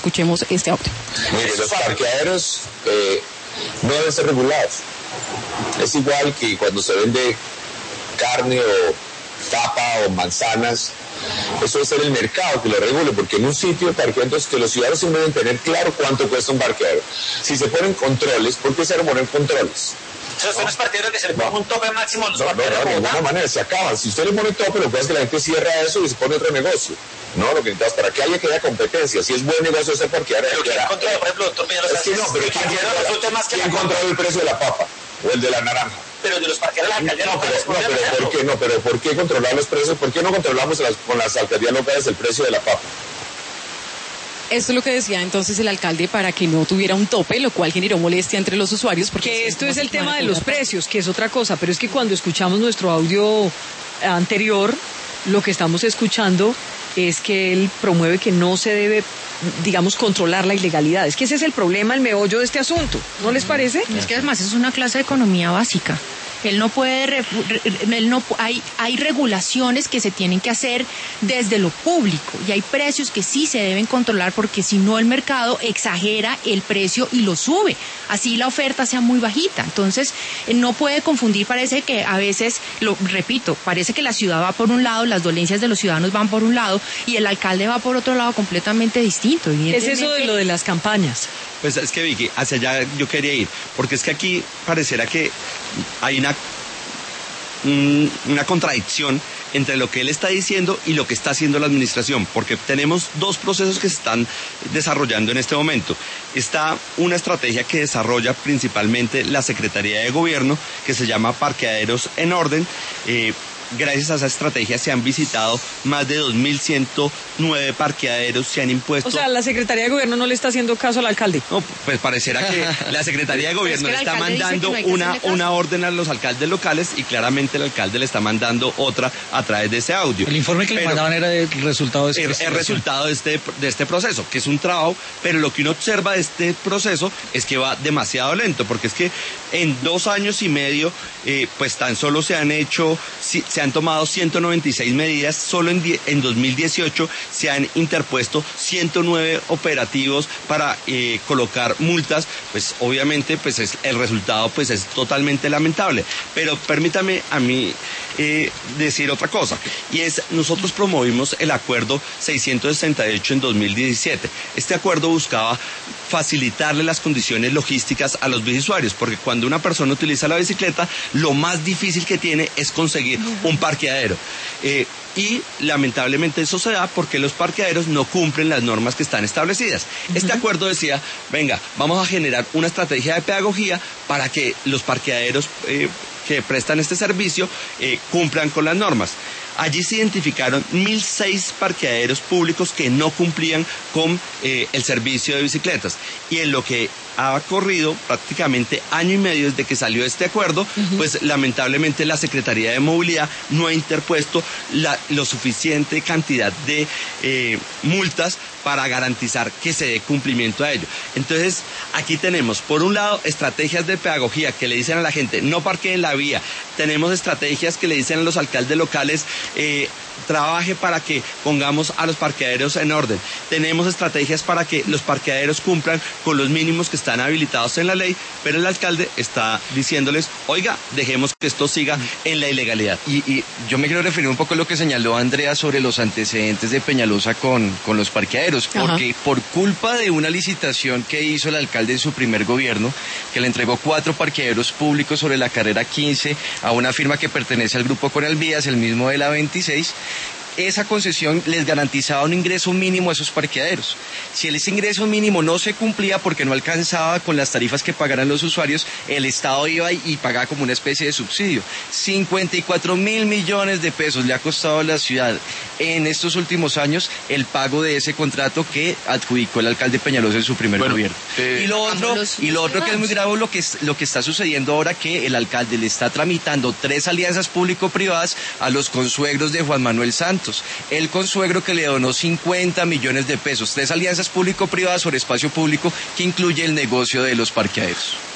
escuchemos este audio. Mire, los parqueaderos eh, no deben ser regulados. Es igual que cuando se vende carne o papa o manzanas. Eso debe ser el mercado que lo regule, porque en un sitio de parqueo, entonces que los ciudadanos deben tener claro cuánto cuesta un parqueadero. Si se ponen controles, ¿por qué se ponen controles? Esos son los parqueaderos que se le pone un tope máximo a los no, parqueaderos. No, no, de ninguna manera, se acaban. Si usted le pone tope, lo que pasa es que la gente cierra eso y se pone otro negocio. No, lo que necesitamos para que haya que haya competencia. Si es buen negocio ese parqueadero. Pero ¿quién controla, por ejemplo, doctor Peñalosa? Es que no, pero ¿quién controla, ¿quién controla el precio de la papa o el de la naranja? Pero de los parqueaderos de la alcaldía no, pero, no, pero ¿por qué no? Pero ¿por qué controlar los precios? ¿Por qué no controlamos las, con las alcaldías locales el precio de la papa? Esto es lo que decía entonces el alcalde para que no tuviera un tope, lo cual generó molestia entre los usuarios. Porque que esto es el tema de los precios, que es otra cosa, pero es que cuando escuchamos nuestro audio anterior, lo que estamos escuchando es que él promueve que no se debe, digamos, controlar la ilegalidad. Es que ese es el problema, el meollo de este asunto, ¿no les parece? Es que además es una clase de economía básica. Él no puede, re, él no, hay, hay regulaciones que se tienen que hacer desde lo público y hay precios que sí se deben controlar porque si no el mercado exagera el precio y lo sube, así la oferta sea muy bajita. Entonces no puede confundir, parece que a veces, lo repito, parece que la ciudad va por un lado, las dolencias de los ciudadanos van por un lado y el alcalde va por otro lado completamente distinto. Es eso de lo de las campañas. Pues es que Vicky, hacia allá yo quería ir, porque es que aquí pareciera que hay una, una contradicción entre lo que él está diciendo y lo que está haciendo la administración, porque tenemos dos procesos que se están desarrollando en este momento. Está una estrategia que desarrolla principalmente la Secretaría de Gobierno, que se llama Parqueaderos en Orden. Eh, Gracias a esa estrategia se han visitado más de dos mil ciento nueve parqueaderos, se han impuesto... O sea, la Secretaría de Gobierno no le está haciendo caso al alcalde. No, pues pareciera que la Secretaría de Gobierno es que le está mandando no una, una orden a los alcaldes locales y claramente el alcalde le está mandando otra a través de ese audio. El informe que pero, le mandaban era el resultado de este el, el resultado de este, de este proceso, que es un trabajo, pero lo que uno observa de este proceso es que va demasiado lento, porque es que en dos años y medio, eh, pues tan solo se han hecho... Se Se han tomado ciento noventa y seis medidas, solo en, en dos mil dieciocho se han interpuesto ciento nueve operativos para eh, colocar multas, pues obviamente pues es, el resultado pues es totalmente lamentable. Pero permítame a mí eh, decir otra cosa, y es, nosotros promovimos el acuerdo seiscientos sesenta y ocho en dos mil diecisiete. Este acuerdo buscaba facilitarle las condiciones logísticas a los biciusuarios, porque cuando una persona utiliza la bicicleta, lo más difícil que tiene es conseguir un parqueadero. Eh, y lamentablemente eso se da porque los parqueaderos no cumplen las normas que están establecidas. Uh-huh. Este acuerdo decía, venga, vamos a generar una estrategia de pedagogía para que los parqueaderos eh, que prestan este servicio eh, cumplan con las normas. Allí se identificaron mil seis parqueaderos públicos que no cumplían con eh, el servicio de bicicletas. Y en lo que ha corrido prácticamente año y medio desde que salió este acuerdo, uh-huh. pues lamentablemente la Secretaría de Movilidad no ha interpuesto la, lo suficiente cantidad de eh, multas para garantizar que se dé cumplimiento a ello. Entonces, aquí tenemos, por un lado, estrategias de pedagogía que le dicen a la gente, no parqueen en la vía. Tenemos estrategias que le dicen a los alcaldes locales, eh, trabaje para que pongamos a los parqueaderos en orden. Tenemos estrategias para que los parqueaderos cumplan con los mínimos que están habilitados en la ley, pero el alcalde está diciéndoles, oiga, dejemos que esto siga en la ilegalidad. Y, y yo me quiero referir un poco a lo que señaló Andrea sobre los antecedentes de Peñalosa con, con los parqueaderos, porque Ajá. por culpa de una licitación que hizo el alcalde en su primer gobierno, que le entregó cuatro parqueaderos públicos sobre la carrera quince a una firma que pertenece al grupo Conalvías, el mismo de la veintiséis, esa concesión les garantizaba un ingreso mínimo a esos parqueaderos. Si ese ingreso mínimo no se cumplía porque no alcanzaba con las tarifas que pagaran los usuarios, el Estado iba y pagaba como una especie de subsidio. cincuenta y cuatro mil millones de pesos le ha costado a la ciudad en estos últimos años el pago de ese contrato que adjudicó el alcalde Peñalosa en su primer bueno, gobierno. Eh, y lo otro, y lo otro que es muy grave, lo que, es, lo que está sucediendo ahora, que el alcalde le está tramitando tres alianzas público-privadas a los consuegros de Juan Manuel Santos. El consuegro que le donó cincuenta millones de pesos, tres alianzas público-privadas sobre espacio público que incluye el negocio de los parqueaderos.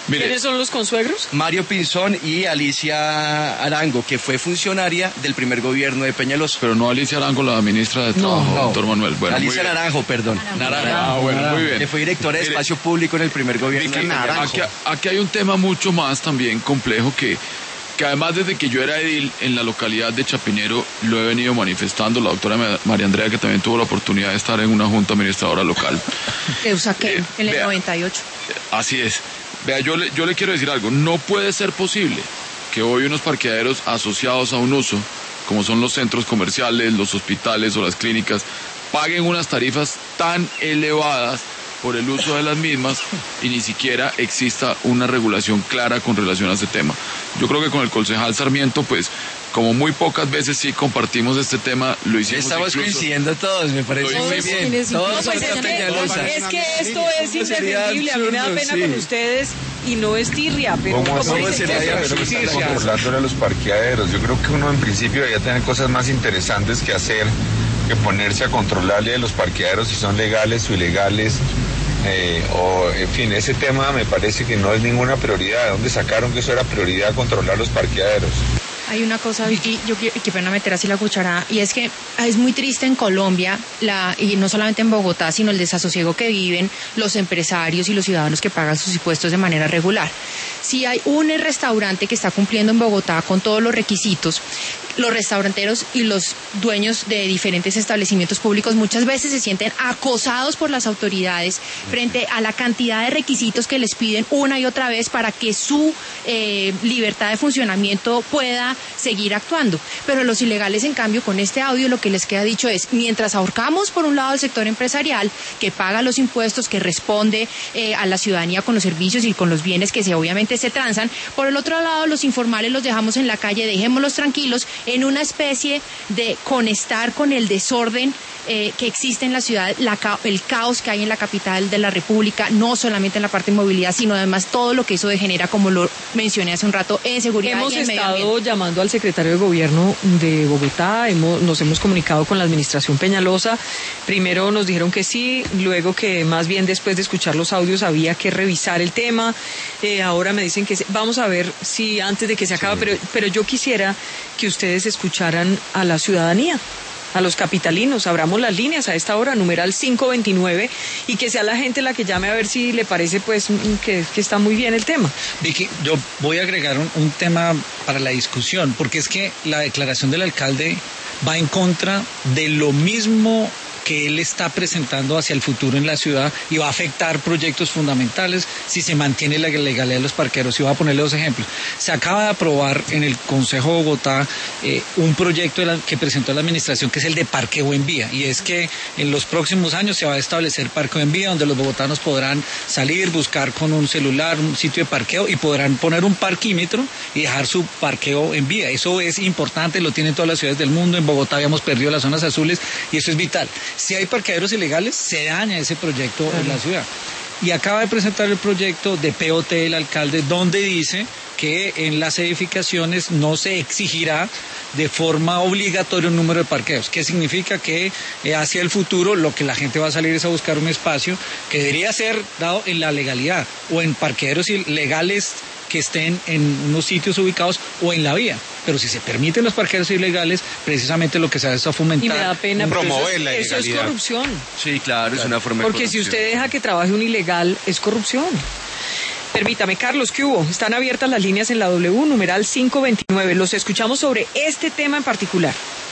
Mire, ¿quiénes son los consuegros? Mario Pinzón y Alicia Arango, que fue funcionaria del primer gobierno de Peñalosa. Pero no Alicia Arango, la ministra de Trabajo, no, no. doctor Manuel. Bueno, Alicia Naranjo, perdón. Naranjo. Ah, bueno, muy bien. Que fue directora de Mire, Espacio Público en el primer gobierno Vicky, de Peñalosa. aquí, aquí hay un tema mucho más también complejo que, que además desde que yo era edil en la localidad de Chapinero lo he venido manifestando. La doctora María Andrea, que también tuvo la oportunidad de estar en una junta administradora local. Eusaquén, Eh, en el vea, noventa y ocho. Así es. Vea, yo le, yo le quiero decir algo. No puede ser posible que hoy unos parqueaderos asociados a un uso, como son los centros comerciales, los hospitales o las clínicas, paguen unas tarifas tan elevadas por el uso de las mismas y ni siquiera exista una regulación clara con relación a ese tema. Yo creo que con el concejal Sarmiento, pues, como muy pocas veces sí compartimos este tema, lo hicimos. Estamos incluso, coincidiendo todos, me parece muy bien. Todos Pues son es, que, Peñalosa. es que esto es Eso sería indefendible, a mí me da absurdo, pena sí. con ustedes y no es tirria, pero ¿Cómo como así? dicen, Sería es pero que están justicia. controlándole a los parqueaderos. Yo creo que uno en principio debería tener cosas más interesantes que hacer que ponerse a controlarle a los parqueaderos si son legales o ilegales. Eh, o en fin, ese tema me parece que no es ninguna prioridad. ¿De dónde sacaron que eso era prioridad, controlar los parqueaderos? Hay una cosa, Vicky, yo quiero que pena meter así la cuchara, y es que es muy triste en Colombia, la, y no solamente en Bogotá, sino el desasosiego que viven los empresarios y los ciudadanos que pagan sus impuestos de manera regular. Si hay un restaurante que está cumpliendo en Bogotá con todos los requisitos, los restauranteros y los dueños de diferentes establecimientos públicos muchas veces se sienten acosados por las autoridades frente a la cantidad de requisitos que les piden una y otra vez para que su eh, libertad de funcionamiento pueda seguir actuando. Pero los ilegales, en cambio, con este audio lo que les queda dicho es, mientras ahorcamos por un lado el sector empresarial que paga los impuestos, que responde eh, a la ciudadanía con los servicios y con los bienes que se obviamente se transan, por el otro lado los informales los dejamos en la calle, dejémoslos tranquilos en una especie de conectar con el desorden eh, que existe en la ciudad, la, el caos que hay en la capital de la República, no solamente en la parte de movilidad, sino además todo lo que eso degenera, como lo mencioné hace un rato, en seguridad Hemos y en medio estado ambiente. llamando al secretario de Gobierno de Bogotá, hemos, nos hemos comunicado con la administración Peñalosa. Primero nos dijeron que sí, luego que más bien después de escuchar los audios había que revisar el tema. Eh, ahora me dicen que sí. Vamos a ver si antes de que se acabe, sí. pero, pero yo quisiera que ustedes escucharan a la ciudadanía, a los capitalinos. Abramos las líneas a esta hora, numeral cinco veintinueve, y que sea la gente la que llame a ver si le parece pues que, que está muy bien el tema. Vicky, yo voy a agregar un, un tema para la discusión, porque es que la declaración del alcalde va en contra de lo mismo que él está presentando hacia el futuro en la ciudad y va a afectar proyectos fundamentales si se mantiene la legalidad de los parqueros. Y voy a ponerle dos ejemplos. Se acaba de aprobar en el Consejo de Bogotá eh, un proyecto de la, que presentó la administración, que es el de parqueo en vía, y es que en los próximos años se va a establecer parqueo en vía donde los bogotanos podrán salir, buscar con un celular un sitio de parqueo y podrán poner un parquímetro y dejar su parqueo en vía. Eso es importante, lo tienen todas las ciudades del mundo. En Bogotá habíamos perdido las zonas azules y eso es vital. Si hay parqueaderos ilegales, se daña ese proyecto uh-huh. en la ciudad. Y acaba de presentar el proyecto de P O T el alcalde, donde dice que en las edificaciones no se exigirá de forma obligatoria un número de parqueos. ¿Qué significa? Que eh, hacia el futuro lo que la gente va a salir es a buscar un espacio que debería ser dado en la legalidad o en parqueaderos ilegales que estén en unos sitios ubicados o en la vía. Pero si se permiten los parqueaderos ilegales, precisamente lo que se hace es a fomentar, y me da pena, promover eso, la eso es corrupción. Sí, claro, claro, es una forma Porque de corrupción. si usted deja que trabaje un ilegal, es corrupción. Permítame, Carlos, ¿qué hubo? Están abiertas las líneas en la W, numeral cinco veintinueve. Los escuchamos sobre este tema en particular.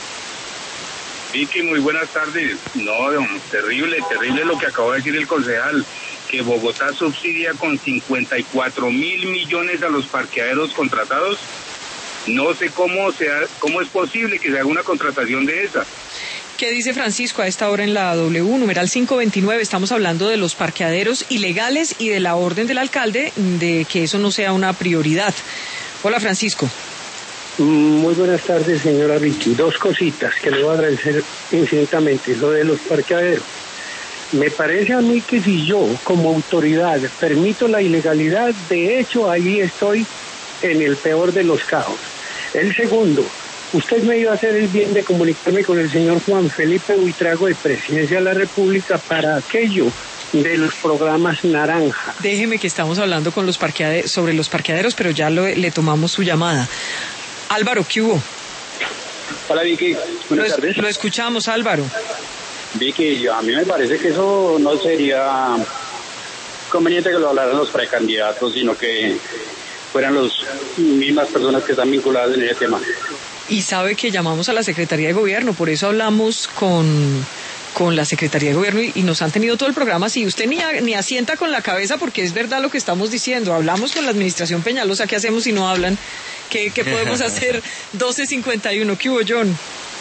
Vicky, muy buenas tardes. No, terrible, terrible lo que acabó de decir el concejal, que Bogotá subsidia con cincuenta y cuatro mil millones a los parqueaderos contratados. No sé cómo sea, cómo es posible que se haga una contratación de esa. ¿Qué dice Francisco a esta hora en la W, numeral cinco veintinueve? Estamos hablando de los parqueaderos ilegales y de la orden del alcalde de que eso no sea una prioridad. Hola, Francisco. Muy buenas tardes, señora Vicky. Dos cositas que le voy a agradecer infinitamente. Lo de los parqueaderos. Me parece a mí que si yo, como autoridad, permito la ilegalidad, de hecho, ahí estoy en el peor de los caos. El segundo, usted me iba a hacer el bien de comunicarme con el señor Juan Felipe Buitrago, de Presidencia de la República, para aquello de los programas naranja. Déjeme que estamos hablando con los parqueade- sobre los parqueaderos, pero ya lo- le tomamos su llamada. Álvaro, ¿qué hubo? Hola Vicky, buenas lo, tardes. Lo escuchamos, Álvaro. Vicky, a mí me parece que eso no sería conveniente que lo hablaran los precandidatos, sino que fueran las mismas personas que están vinculadas en ese tema. Y sabe que llamamos a la Secretaría de Gobierno, por eso hablamos con, con la Secretaría de Gobierno y, y nos han tenido todo el programa así. Usted ni, a- ni asienta con la cabeza porque es verdad lo que estamos diciendo. Hablamos con la Administración Peñalosa, ¿qué hacemos si no hablan? ¿Qué, qué podemos hacer? doce cincuenta y uno, ¿qué hubo, John?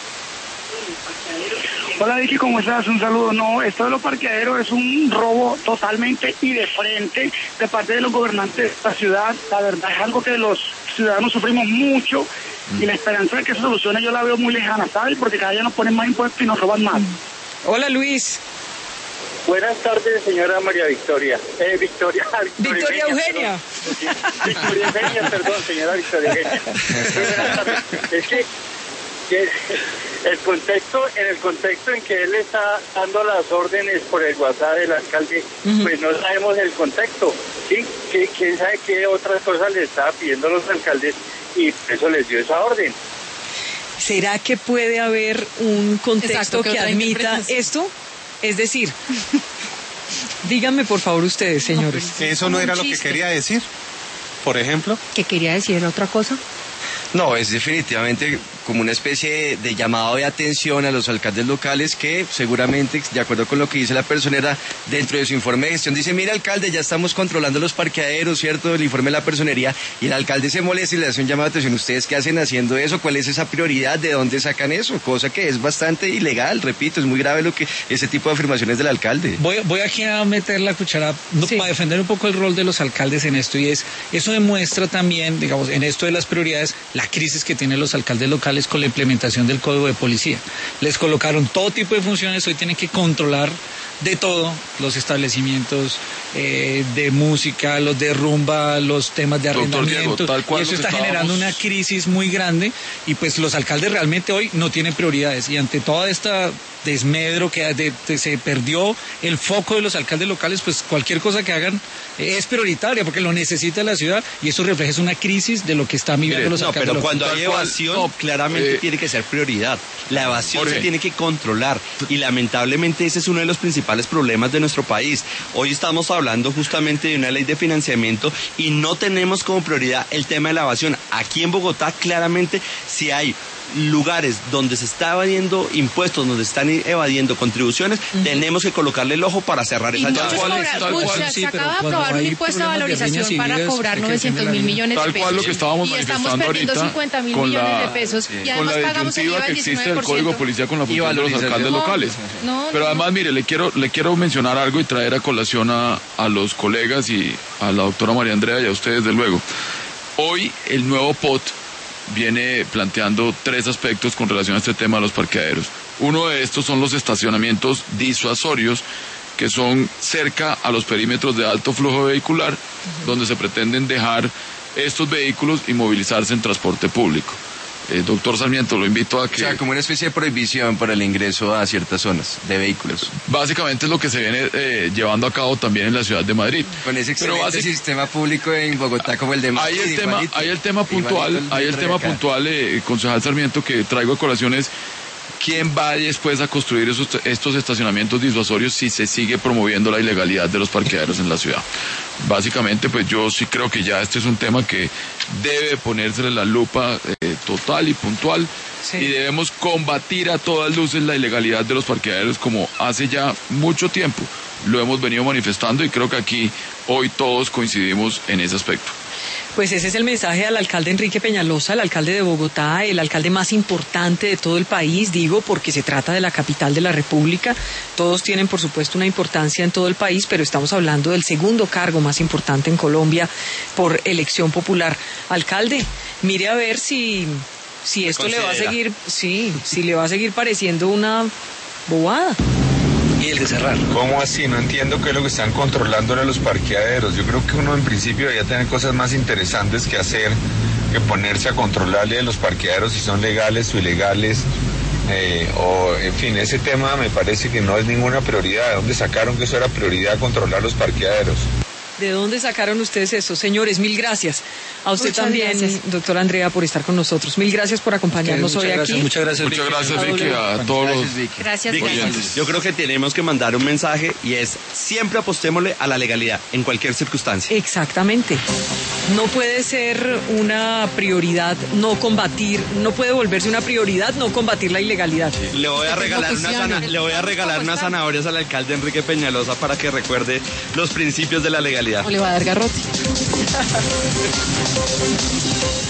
Hola Vicky, ¿cómo estás? Un saludo. No, esto de los parqueaderos es un robo totalmente y de frente de parte de los gobernantes de esta ciudad. La verdad es algo que los ciudadanos sufrimos mucho y la esperanza de que se solucione yo la veo muy lejana, ¿sabes? Porque cada día nos ponen más impuestos y nos roban más. Hola Luis. Buenas tardes, señora María Victoria. Eh, Victoria. Victoria Eugenia. Perdón. Victoria Eugenia, perdón, señora Victoria Eugenia. Buenas tardes. Es que, que el contexto, en el contexto en que él está dando las órdenes por el WhatsApp del alcalde, uh-huh. pues no sabemos el contexto, ¿sí? Que, quién sabe qué otras cosas le estaba pidiendo a los alcaldes y por eso les dio esa orden. ¿Será que puede haber un contexto Exacto, que admita esto? Es decir, díganme por favor ustedes, señores. ¿Eso no era lo que quería decir? Por ejemplo. ¿Qué quería decir otra cosa? No, es definitivamente como una especie de llamado de atención a los alcaldes locales que seguramente, de acuerdo con lo que dice la personera, dentro de su informe de gestión dice, mira alcalde, ya estamos controlando los parqueaderos, ¿cierto? El informe de la personería, y el alcalde se molesta y le hace un llamado de atención. ¿Ustedes qué hacen haciendo eso? ¿Cuál es esa prioridad? ¿De dónde sacan eso? Cosa que es bastante ilegal, repito, es muy grave lo que ese tipo de afirmaciones del alcalde. Voy, voy aquí a meter la cuchara no, sí. para defender un poco el rol de los alcaldes en esto, y es, eso demuestra también, digamos, en esto de las prioridades, la crisis que tienen los alcaldes locales con la implementación del Código de Policía. Les colocaron todo tipo de funciones, hoy tienen que controlar de todo, los establecimientos eh, de música, los de rumba, los temas de arrendamiento, Diego, y eso está estábamos... generando una crisis muy grande, y pues los alcaldes realmente hoy no tienen prioridades, y ante toda esta desmedro que de, de, se perdió el foco de los alcaldes locales, pues cualquier cosa que hagan eh, es prioritaria porque lo necesita la ciudad, y eso refleja una crisis de lo que están viviendo Mire, los no, alcaldes pero locales. Cuando hay evasión, no, claramente eh, tiene que ser prioridad. La evasión Jorge. se tiene que controlar, y lamentablemente ese es uno de los principales problemas de nuestro país. Hoy estamos hablando justamente de una ley de financiamiento y no tenemos como prioridad el tema de la evasión. Aquí en Bogotá claramente si hay lugares donde se está evadiendo impuestos, donde se están evadiendo contribuciones, uh-huh. tenemos que colocarle el ojo para cerrar esa llave. Se acaba de aprobar un impuesto de valorización para cobrar novecientos mil millones de pesos. Tal cual lo que estábamos y estamos perdiendo cincuenta mil millones de pesos sí. y además pagamos el I V A que del existe el Código de Policía con la función de los alcaldes no, locales. No, Pero no, además, no. mire, le quiero le quiero mencionar algo y traer a colación a, a los colegas y a la doctora María Andrea y a ustedes, desde luego. Hoy el nuevo P O T viene planteando tres aspectos con relación a este tema de los parqueaderos. Uno de estos son los estacionamientos disuasorios, que son cerca a los perímetros de alto flujo vehicular, uh-huh. donde se pretenden dejar estos vehículos y movilizarse en transporte público. Eh, doctor Sarmiento, lo invito a que... O sea, como una especie de prohibición para el ingreso a ciertas zonas de vehículos. Básicamente es lo que se viene eh, llevando a cabo también en la ciudad de Madrid. Con ese excelente basic... sistema público en Bogotá como el de Madrid. Hay el tema, hay el tema puntual, el hay el tema puntual, eh, concejal Sarmiento, que traigo a colación es ¿quién va después a construir esos, estos estacionamientos disuasorios si se sigue promoviendo la ilegalidad de los parqueaderos en la ciudad? Básicamente, pues yo sí creo que ya este es un tema que debe ponérsele la lupa eh, total y puntual, sí. y debemos combatir a todas luces la ilegalidad de los parqueaderos como hace ya mucho tiempo lo hemos venido manifestando, y creo que aquí hoy todos coincidimos en ese aspecto. Pues ese es el mensaje al alcalde Enrique Peñalosa, el alcalde de Bogotá, el alcalde más importante de todo el país, digo, porque se trata de la capital de la República. Todos tienen, por supuesto, una importancia en todo el país, pero estamos hablando del segundo cargo más importante en Colombia por elección popular. Alcalde, mire a ver si, si esto le va a seguir, sí, si le va a seguir pareciendo una bobada. Y el de cerrar. ¿Cómo así? No entiendo qué es lo que están controlando los parqueaderos. Yo creo que uno en principio debería tener cosas más interesantes que hacer que ponerse a controlarle los parqueaderos si son legales o ilegales. eh, o en fin, ese tema me parece que no es ninguna prioridad. ¿De dónde sacaron que eso era prioridad, controlar los parqueaderos? ¿De dónde sacaron ustedes eso? Señores, mil gracias. A usted Muchas también, gracias. doctora Andrea, por estar con nosotros. Mil gracias por acompañarnos Muchas hoy gracias, aquí. muchas gracias, Muchas Vicky. gracias, Vicky, a todos los Gracias, Vicky, gracias. yo creo que tenemos que mandar un mensaje y es siempre apostémosle a la legalidad en cualquier circunstancia. Exactamente. No puede ser una prioridad no combatir, no puede volverse una prioridad no combatir la ilegalidad. Le voy a regalar una Cristiano. zana- le voy a regalar unas zanahorias al alcalde Enrique Peñalosa para que recuerde los principios de la legalidad. O le va a dar garrote.